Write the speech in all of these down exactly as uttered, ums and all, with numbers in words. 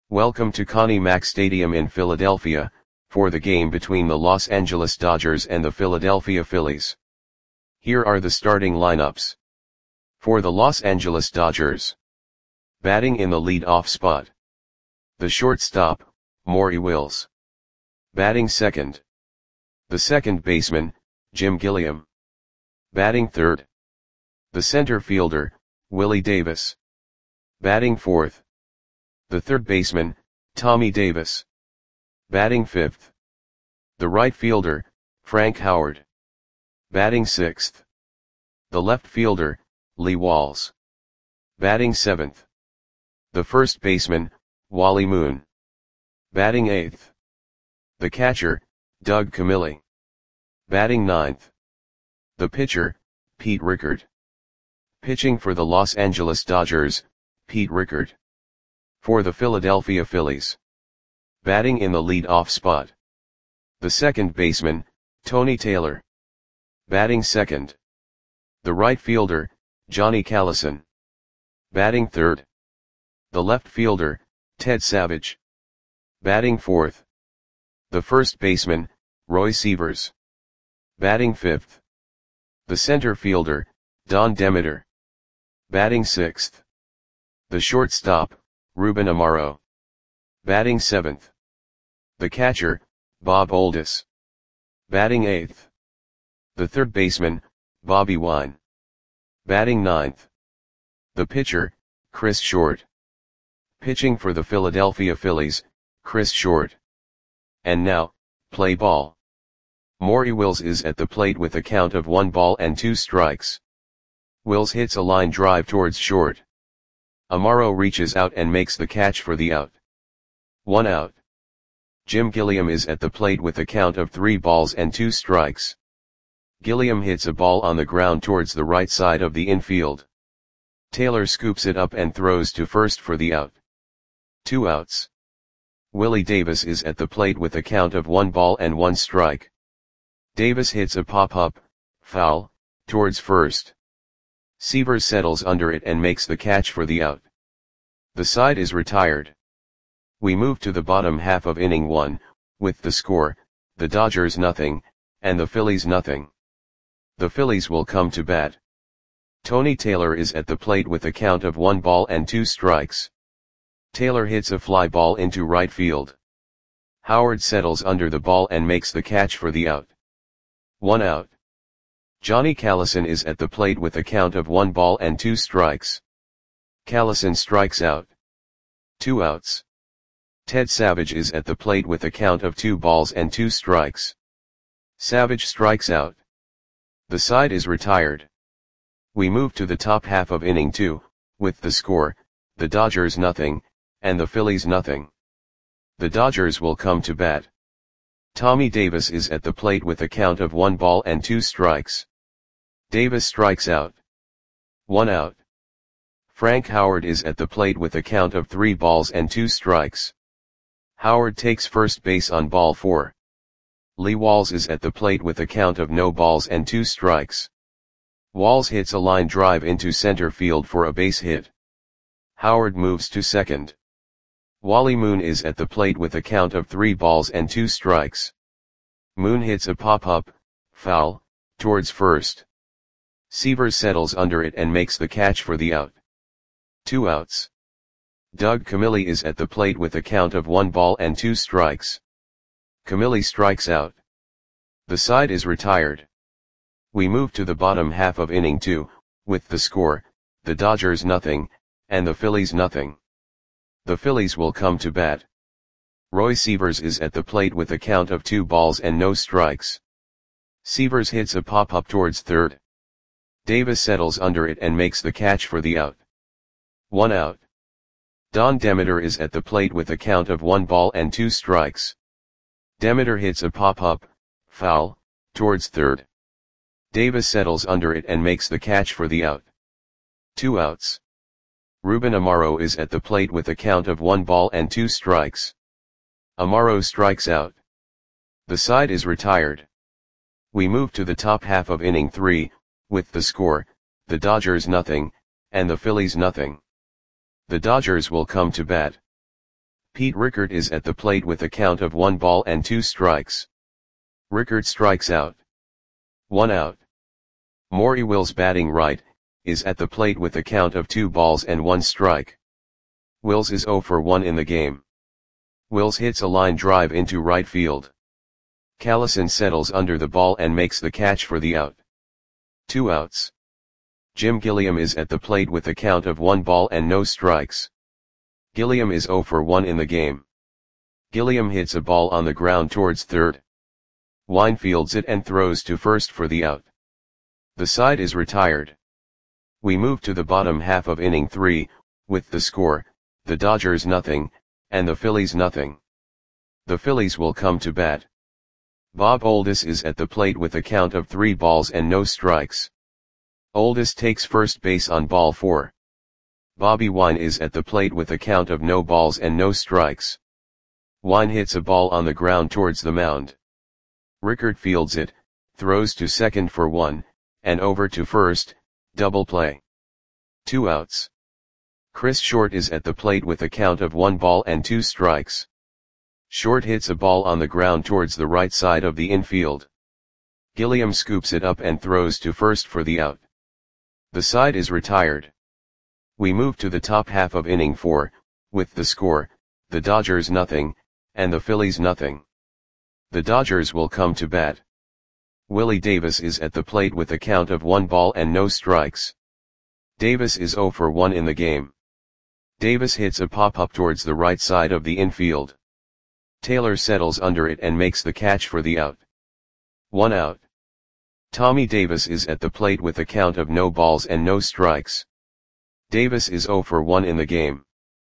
Welcome to Connie Mack Stadium in Philadelphia, for the game between the Los Angeles Dodgers and the Philadelphia Phillies. Here are the starting lineups. For the Los Angeles Dodgers. Batting in the lead-off spot. The shortstop, Maury Wills. Batting second. The second baseman, Jim Gilliam. Batting third. The center fielder, Willie Davis. Batting fourth. The third baseman, Tommy Davis. Batting fifth. The right fielder, Frank Howard. Batting sixth. The left fielder, Lee Walls. Batting seventh. The first baseman, Wally Moon. Batting eighth. The catcher, Doug Camilli. Batting ninth. The pitcher, Pete Rickard. Pitching for the Los Angeles Dodgers, Pete Rickard. For the Philadelphia Phillies. Batting in the lead-off spot. The second baseman, Tony Taylor. Batting second. The right fielder, Johnny Callison. Batting third. The left fielder, Ted Savage. Batting fourth. The first baseman, Roy Sievers. Batting fifth. The center fielder, Don Demeter. Batting sixth. The shortstop, Ruben Amaro. Batting seventh. The catcher, Bob Oldis. Batting eighth. The third baseman, Bobby Wine. Batting ninth. The pitcher, Chris Short. Pitching for the Philadelphia Phillies, Chris Short. And now, play ball. Maury Wills is at the plate with a count of one ball and two strikes. Wills hits a line drive towards Short. Amaro reaches out and makes the catch for the out. One out. Jim Gilliam is at the plate with a count of three balls and two strikes. Gilliam hits a ball on the ground towards the right side of the infield. Taylor scoops it up and throws to first for the out. Two outs. Willie Davis is at the plate with a count of one ball and one strike. Davis hits a pop-up, foul, towards first. Sievers settles under it and makes the catch for the out. The side is retired. We move to the bottom half of inning one, with the score, the Dodgers nothing, and the Phillies nothing. The Phillies will come to bat. Tony Taylor is at the plate with a count of one ball and two strikes. Taylor hits a fly ball into right field. Howard settles under the ball and makes the catch for the out. One out. Johnny Callison is at the plate with a count of one ball and two strikes. Callison strikes out. Two outs. Ted Savage is at the plate with a count of two balls and two strikes. Savage strikes out. The side is retired. We move to the top half of inning two, with the score, the Dodgers nothing, and the Phillies nothing. The Dodgers will come to bat. Tommy Davis is at the plate with a count of one ball and two strikes. Davis strikes out. One out. Frank Howard is at the plate with a count of three balls and two strikes. Howard takes first base on ball four. Lee Walls is at the plate with a count of no balls and two strikes. Walls hits a line drive into center field for a base hit. Howard moves to second. Wally Moon is at the plate with a count of three balls and two strikes. Moon hits a pop-up, foul, towards first. Sievers settles under it and makes the catch for the out. Two outs. Doug Camilli is at the plate with a count of one ball and two strikes. Camilli strikes out. The side is retired. We move to the bottom half of inning two, with the score, the Dodgers nothing, and the Phillies nothing. The Phillies will come to bat. Roy Sievers is at the plate with a count of two balls and no strikes. Sievers hits a pop-up towards third. Davis settles under it and makes the catch for the out. One out. Don Demeter is at the plate with a count of one ball and two strikes. Demeter hits a pop-up, foul, towards third. Davis settles under it and makes the catch for the out. Two outs. Ruben Amaro is at the plate with a count of one ball and two strikes. Amaro strikes out. The side is retired. We move to the top half of inning three, with the score, the Dodgers nothing, and the Phillies nothing. The Dodgers will come to bat. Pete Rickard is at the plate with a count of one ball and two strikes. Rickard strikes out. One out. Maury Wills, batting right, is at the plate with a count of two balls and one strike. Wills is oh for one in the game. Wills hits a line drive into right field. Callison settles under the ball and makes the catch for the out. Two outs. Jim Gilliam is at the plate with a count of one ball and no strikes. Gilliam is oh for one in the game. Gilliam hits a ball on the ground towards third. Wine fields it and throws to first for the out. The side is retired. We move to the bottom half of inning three, with the score, the Dodgers nothing, and the Phillies nothing. The Phillies will come to bat. Bob Oldis is at the plate with a count of three balls and no strikes. Oldis takes first base on ball four. Bobby Wine is at the plate with a count of no balls and no strikes. Wine hits a ball on the ground towards the mound. Rickard fields it, throws to second for one, and over to first, double play. Two outs. Chris Short is at the plate with a count of one ball and two strikes. Short hits a ball on the ground towards the right side of the infield. Gilliam scoops it up and throws to first for the out. The side is retired. We move to the top half of inning four, with the score, the Dodgers nothing, and the Phillies nothing. The Dodgers will come to bat. Willie Davis is at the plate with a count of one ball and no strikes. Davis is oh for one in the game. Davis hits a pop-up towards the right side of the infield. Taylor settles under it and makes the catch for the out. One out. Tommy Davis is at the plate with a count of no balls and no strikes. Davis is oh for one in the game.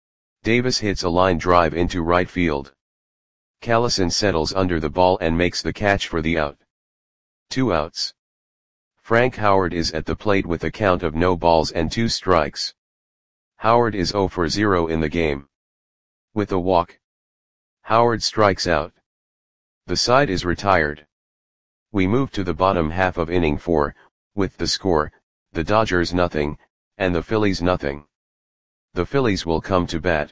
Davis hits a line drive into right field. Callison settles under the ball and makes the catch for the out. Two outs. Frank Howard is at the plate with a count of no balls and two strikes. Howard is oh for zero in the game. With a walk, Howard strikes out. The side is retired. We move to the bottom half of inning four, with the score, the Dodgers nothing, and the Phillies nothing. The Phillies will come to bat.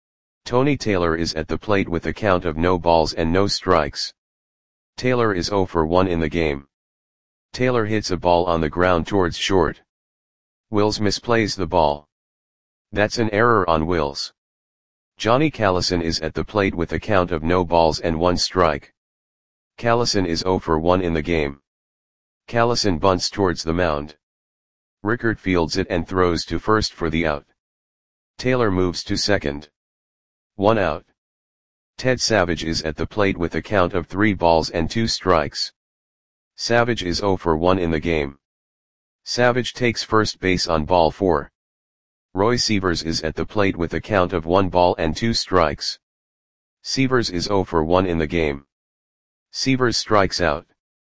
Tony Taylor is at the plate with a count of no balls and no strikes. Taylor is oh for one in the game. Taylor hits a ball on the ground towards short. Wills misplays the ball. That's an error on Wills. Johnny Callison is at the plate with a count of no balls and one strike. Callison is oh for one in the game. Callison bunts towards the mound. Rickard fields it and throws to first for the out. Taylor moves to second. One out. Ted Savage is at the plate with a count of three balls and two strikes. Savage is oh for one in the game. Savage takes first base on ball four. Roy Sievers is at the plate with a count of one ball and two strikes. Sievers is oh for one in the game. Sievers strikes out.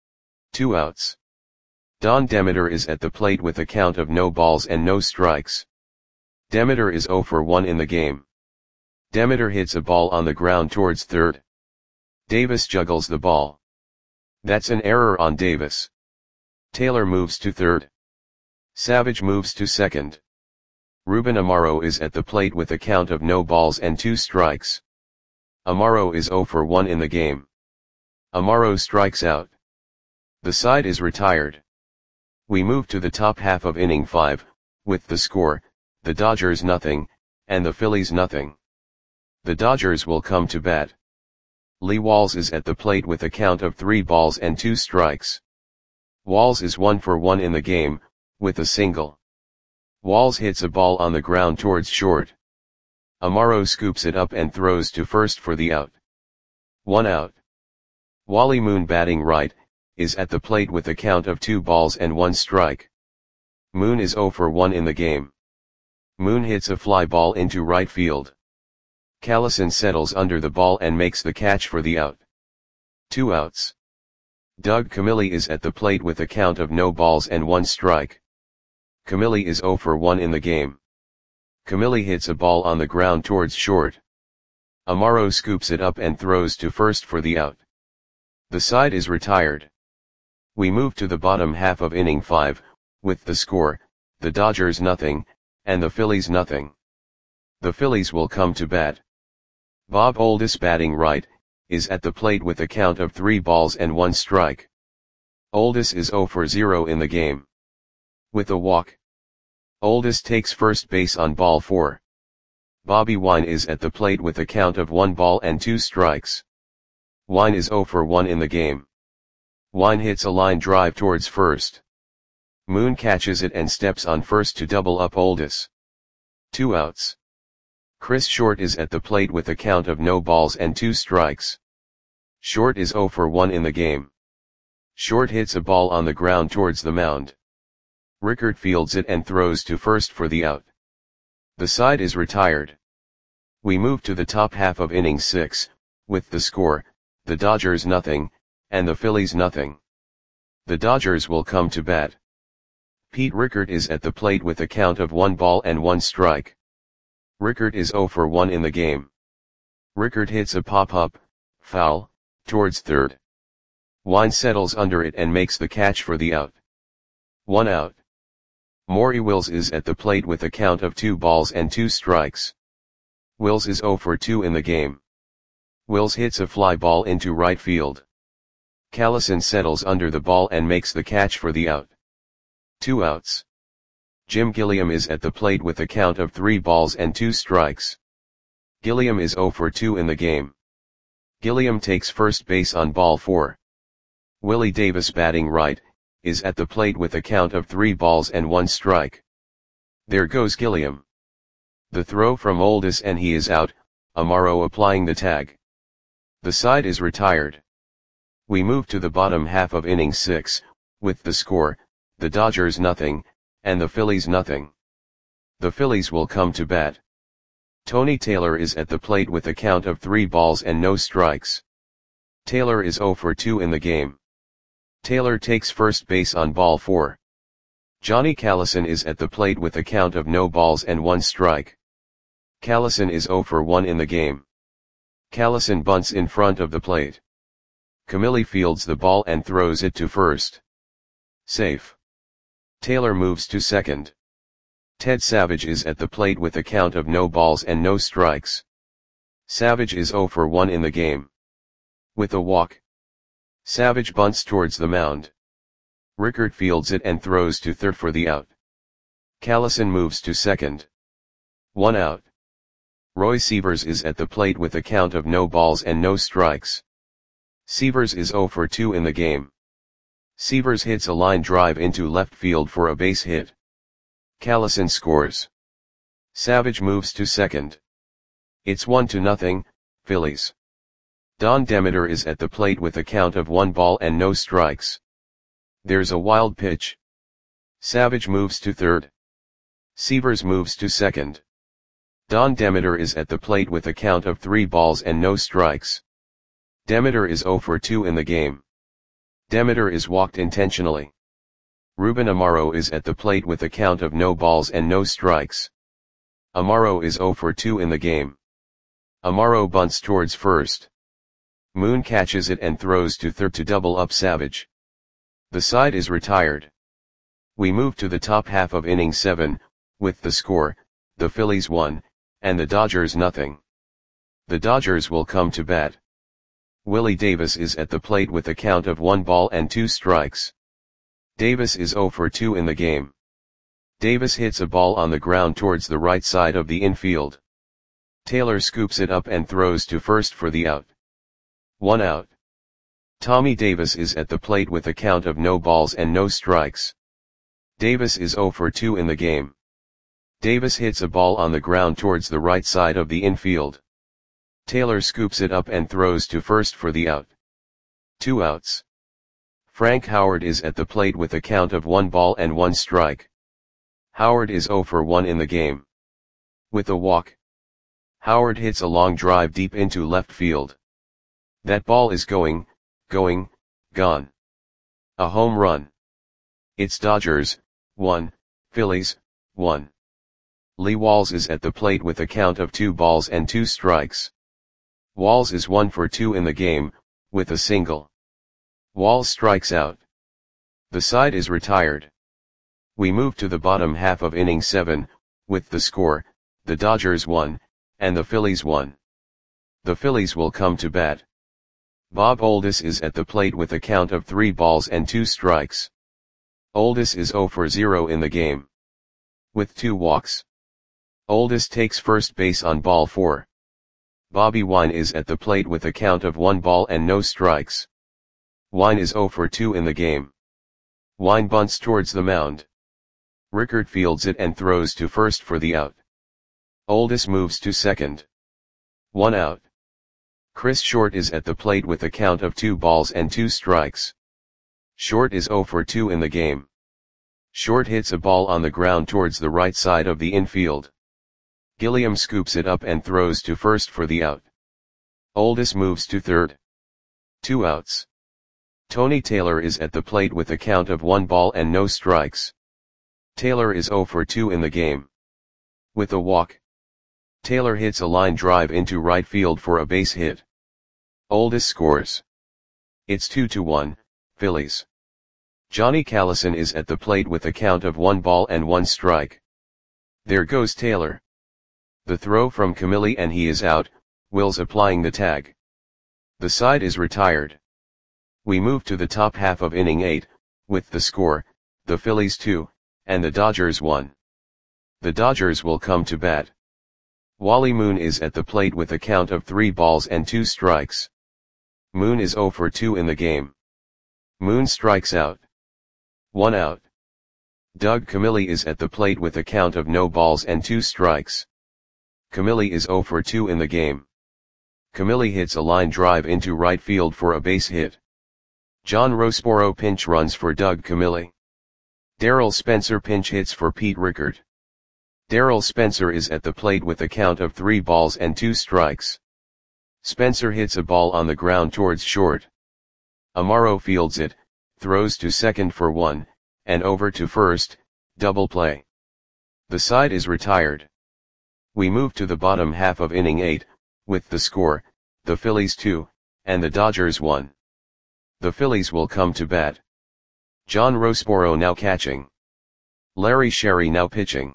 Two outs. Don Demeter is at the plate with a count of no balls and no strikes. Demeter is oh for one in the game. Demeter hits a ball on the ground towards third. Davis juggles the ball. That's an error on Davis. Taylor moves to third. Savage moves to second. Ruben Amaro is at the plate with a count of no balls and two strikes. Amaro is oh for one in the game. Amaro strikes out. The side is retired. We move to the top half of inning five, with the score, the Dodgers nothing, and the Phillies nothing. The Dodgers will come to bat. Lee Walls is at the plate with a count of three balls and two strikes. Walls is one for one in the game, with a single. Walls hits a ball on the ground towards short. Amaro scoops it up and throws to first for the out. One out. Wally Moon, batting right, is at the plate with a count of two balls and one strike. Moon is oh for one in the game. Moon hits a fly ball into right field. Callison settles under the ball and makes the catch for the out. Two outs. Doug Camilli is at the plate with a count of no balls and one strike. Camilli is oh for one in the game. Camilli hits a ball on the ground towards short. Amaro scoops it up and throws to first for the out. The side is retired. We move to the bottom half of inning five, with the score, the Dodgers nothing, and the Phillies nothing. The Phillies will come to bat. Bob Oldis, batting right, is at the plate with a count of three balls and one strike. Oldis is zero for zero in the game. With a walk, Oldis takes first base on ball four. Bobby Wine is at the plate with a count of one ball and two strikes. Wine is zero for one in the game. Wine hits a line drive towards first. Moon catches it and steps on first to double up Oldis. Two outs. Chris Short is at the plate with a count of no balls and two strikes. Short is zero for one in the game. Short hits a ball on the ground towards the mound. Rickert fields it and throws to first for the out. The side is retired. We move to the top half of inning six, with the score, the Dodgers nothing, and the Phillies nothing. The Dodgers will come to bat. Pete Rickert is at the plate with a count of one ball and one strike. Rickert is zero for one in the game. Rickert hits a pop-up, foul, towards third. Wine settles under it and makes the catch for the out. One out. Maury Wills is at the plate with a count of two balls and two strikes. Wills is zero for two in the game. Wills hits a fly ball into right field. Callison settles under the ball and makes the catch for the out. Two outs. Jim Gilliam is at the plate with a count of three balls and two strikes. Gilliam is zero for two in the game. Gilliam takes first base on ball four. Willie Davis, batting right, is at the plate with a count of three balls and one strike. There goes Gilliam. The throw from Oldis and he is out, Amaro applying the tag. The side is retired. We move to the bottom half of inning six, with the score, the Dodgers nothing, and the Phillies nothing. The Phillies will come to bat. Tony Taylor is at the plate with a count of three balls and no strikes. Taylor is zero for two in the game. Taylor takes first base on ball four. Johnny Callison is at the plate with a count of no balls and one strike. Callison is zero for one in the game. Callison bunts in front of the plate. Camilli fields the ball and throws it to first. Safe. Taylor moves to second. Ted Savage is at the plate with a count of no balls and no strikes. Savage is zero for one in the game. With a walk, Savage bunts towards the mound. Rickert fields it and throws to third for the out. Callison moves to second. One out. Roy Sievers is at the plate with a count of no balls and no strikes. Sievers is zero for two in the game. Sievers hits a line drive into left field for a base hit. Callison scores. Savage moves to second. It's one to nothing, Phillies. Don Demeter is at the plate with a count of one ball and no strikes. There's a wild pitch. Savage moves to third. Sievers moves to second. Don Demeter is at the plate with a count of three balls and no strikes. Demeter is zero for two in the game. Demeter is walked intentionally. Ruben Amaro is at the plate with a count of no balls and no strikes. Amaro is zero for two in the game. Amaro bunts towards first. Moon catches it and throws to third to double up Savage. The side is retired. We move to the top half of inning seven, with the score, the Phillies one, and the Dodgers nothing. The Dodgers will come to bat. Willie Davis is at the plate with a count of one ball and two strikes. Davis is zero for two in the game. Davis hits a ball on the ground towards the right side of the infield. Taylor scoops it up and throws to first for the out. One out. Tommy Davis is at the plate with a count of no balls and no strikes. Davis is zero for two in the game. Davis hits a ball on the ground towards the right side of the infield. Taylor scoops it up and throws to first for the out. Two outs. Frank Howard is at the plate with a count of one ball and one strike. Howard is zero for one in the game. With a walk, Howard hits a long drive deep into left field. That ball is going, going, gone. A home run. It's Dodgers, one, Phillies, one. Lee Walls is at the plate with a count of two balls and two strikes. Walls is one for two in the game, with a single. Walls strikes out. The side is retired. We move to the bottom half of inning seven, with the score, the Dodgers one, and the Phillies one. The Phillies will come to bat. Bob Oldis is at the plate with a count of three balls and two strikes. Oldis is zero for zero in the game, with two walks. Oldis takes first base on ball four. Bobby Wine is at the plate with a count of one ball and no strikes. Wine is zero for two in the game. Wine bunts towards the mound. Rickard fields it and throws to first for the out. Oldis moves to second. One out. Chris Short is at the plate with a count of two balls and two strikes. Short is zero for two in the game. Short hits a ball on the ground towards the right side of the infield. Gilliam scoops it up and throws to first for the out. Oldis moves to third. Two outs. Tony Taylor is at the plate with a count of one ball and no strikes. Taylor is zero for two in the game, with a walk. Taylor hits a line drive into right field for a base hit. Oldis scores. It's two to one, Phillies. Johnny Callison is at the plate with a count of one ball and one strike. There goes Taylor. The throw from Camilli and he is out, Wills applying the tag. The side is retired. We move to the top half of inning eight, with the score, the Phillies two, and the Dodgers one. The Dodgers will come to bat. Wally Moon is at the plate with a count of three balls and two strikes. Moon is zero for two in the game. Moon strikes out. One out. Doug Camilli is at the plate with a count of no balls and two strikes. Camilli is zero for two in the game. Camilli hits a line drive into right field for a base hit. John Roseboro pinch runs for Doug Camilli. Darryl Spencer pinch hits for Pete Rickard. Darryl Spencer is at the plate with a count of three balls and two strikes. Spencer hits a ball on the ground towards short. Amaro fields it, throws to second for one, and over to first, double play. The side is retired. We move to the bottom half of inning eight, with the score, the Phillies two, and the Dodgers one. The Phillies will come to bat. John Roseboro now catching. Larry Sherry now pitching.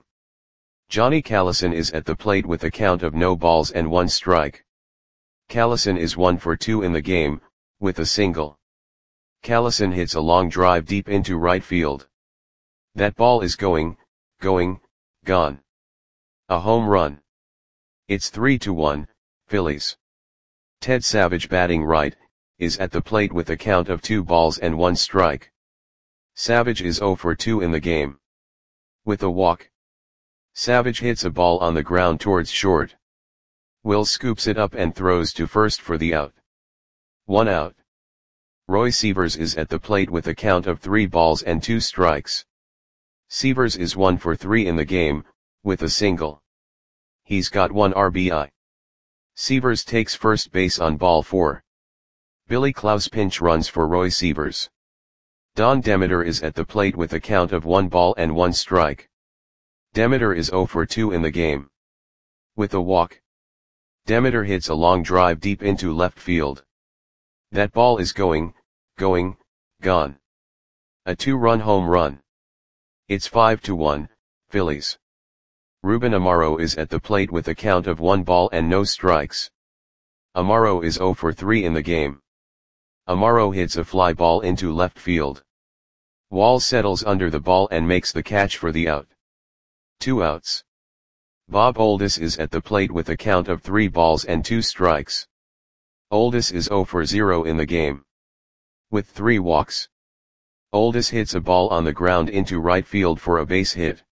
Johnny Callison is at the plate with a count of no balls and one strike. Callison is one for two in the game, with a single. Callison hits a long drive deep into right field. That ball is going, going, gone. A home run. It's three to one, Phillies. Ted Savage batting right, is at the plate with a count of two balls and one strike. Savage is zero for two in the game, with a walk. Savage hits a ball on the ground towards short. Will scoops it up and throws to first for the out. One out. Roy Sievers is at the plate with a count of three balls and two strikes. Sievers is one for three in the game, with a single. He's got one R B I. Sievers takes first base on ball four. Billy Klaus pinch runs for Roy Sievers. Don Demeter is at the plate with a count of one ball and one strike. Demeter is zero for two in the game, with a walk. Demeter hits a long drive deep into left field. That ball is going, going, gone. A two-run home run. It's five to one, Phillies. Ruben Amaro is at the plate with a count of one ball and no strikes. Amaro is zero for three in the game. Amaro hits a fly ball into left field. Wall settles under the ball and makes the catch for the out. Two outs. Bob Oldis is at the plate with a count of three balls and two strikes. Oldis is zero for zero in the game, with three walks. Oldis hits a ball on the ground into right field for a base hit.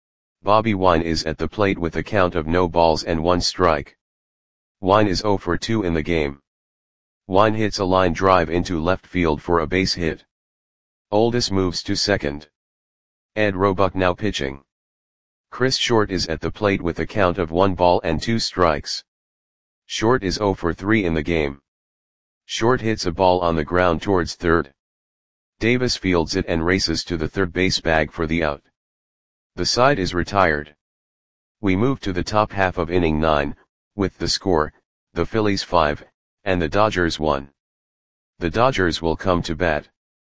Bobby Wine is at the plate with a count of no balls and one strike. Wine is zero for two in the game. Wine hits a line drive into left field for a base hit. Oldis moves to second. Ed Roebuck now pitching. Chris Short is at the plate with a count of one ball and two strikes. Short is zero for three in the game. Short hits a ball on the ground towards third. Davis fields it and races to the third base bag for the out. The side is retired. We move to the top half of inning nine, with the score, the Phillies five, and the Dodgers one. The Dodgers will come to bat.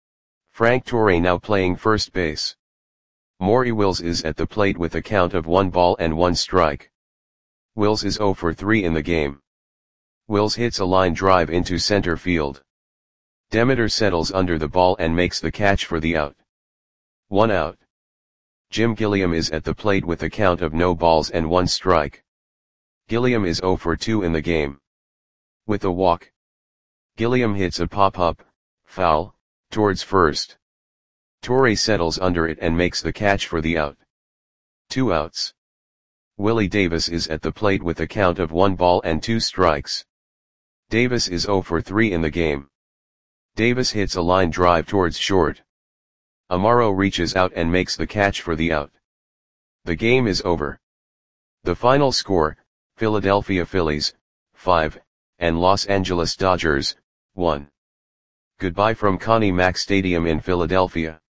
Frank Torre now playing first base. Maury Wills is at the plate with a count of one ball and one strike. Wills is zero for three in the game. Wills hits a line drive into center field. Demeter settles under the ball and makes the catch for the out. One out. Jim Gilliam is at the plate with a count of no balls and one strike. Gilliam is zero for two in the game. With a walk, Gilliam hits a pop-up, foul, towards first. Torre settles under it and makes the catch for the out. Two outs. Willie Davis is at the plate with a count of one ball and two strikes. Davis is zero for three in the game. Davis hits a line drive towards short. Amaro reaches out and makes the catch for the out. The game is over. The final score, Philadelphia Phillies, five, and Los Angeles Dodgers, one. Goodbye from Connie Mack Stadium in Philadelphia.